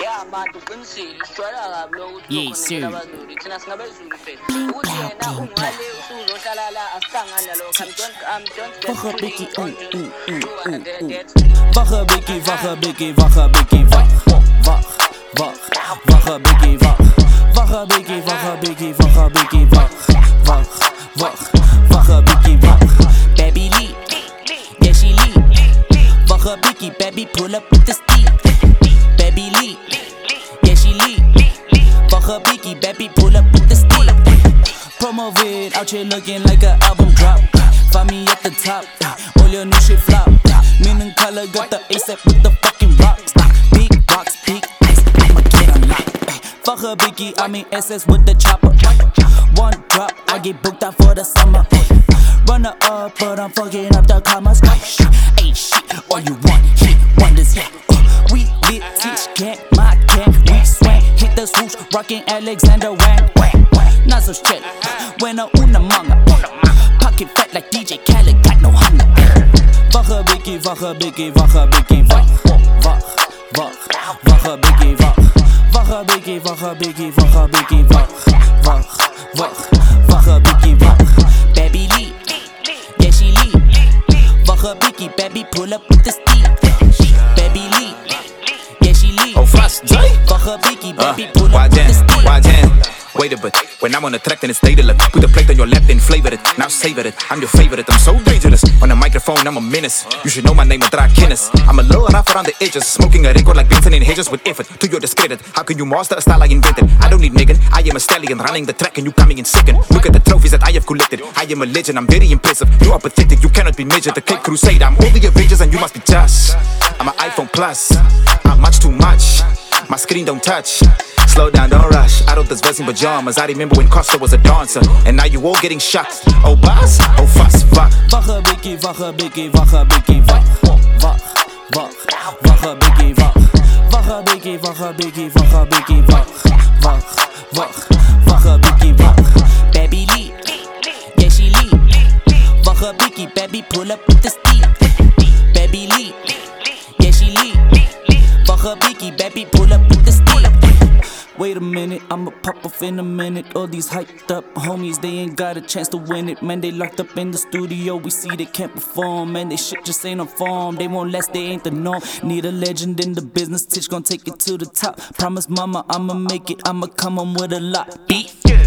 Yes, sir. Wache Biggie, Wache Biggie, Wache Biggie, Wache Biggie, wach, Wache Biggie, wach, Wache Biggie, Wache Biggie, Wache Biggie, wach, Wache Biggie, wach. Baby Lee, yeah she Lee. Wache Biggie, baby pull up with the steep. Baby Lee, yeah she Lee. Wache Biggie, baby pull up with the steep. Promo vid, out here looking like an album drop. Find me at the top, all your new shit flop. Meaning color got the ASAP with the fucking rocks. Big rocks, big ice, I'ma get unlocked. Fuck a Biggie, I mean SS with the chopper. One drop, I get booked out for the summer. Runner up, but I'm fucking up the commas. Ain't shit, all you want, hit wonders, yeah. We lit, teach, can't, my can't, we swing. Hit the swoosh, rockin' Alexander Wang. Not so straight, when a una manga. Pocket fat like DJ Khaled, got no hunger. Wache Biggie, Wache Biggie, Wache Biggie, wach, Wache Biggie, wach, Wache Biggie, Wache Biggie, Wache Biggie, wach, Wache Biggie, wach. Baby Lee, yeah she Lee. Wache Biggie, baby pull up with the steep. Baby Lee, yeah she Lee. Oh fast, Wache Biggie, baby pull up with the steep. Wait a bit, when I'm on the track then it's daedalic. Put the plate on your lap then flavor it, now savor it. I'm your favorite, I'm so dangerous. On the microphone I'm a menace. You should know my name, Draak Guinness. I'm a little rough around the edges, smoking a record like Benson and Hedges with effort. To your discredit, how can you master a style I invented? I don't need Megan, I am a stallion running the track and you coming in second. Look at the trophies that I have collected, I am a legend, I'm very impressive. You are pathetic, you cannot be measured. The Cape Crusade, I'm all the Avengers and you must be just. I'm an iPhone Plus, I'm much too much. My screen don't touch. Slow down, don't rush. I wrote this verse in pajamas. I remember when Costa was a dancer, and now you all getting shocked. Oh boss, oh fuss, fuck. Wache Biggie, Wache Biggie, Wache Biggie, wach, Wache Biggie, wach, Wache Biggie, Wache Biggie, Wache Biggie, wach, Wache Biggie, wach. Baby Lee, yeah she Lee. Wache Biggie, baby pull up with the steep. Baby Lee, yeah she Lee. Wache Biggie, baby pull up with the steep. Wait a minute, I'ma pop off in a minute. All these hyped up homies, they ain't got a chance to win it. Man, they locked up in the studio, we see they can't perform. Man, they shit just ain't on form, they won't last, they ain't the norm. Need a legend in the business, Titch gon' take it to the top. Promise mama, I'ma make it, I'ma come on with a lot. Beat.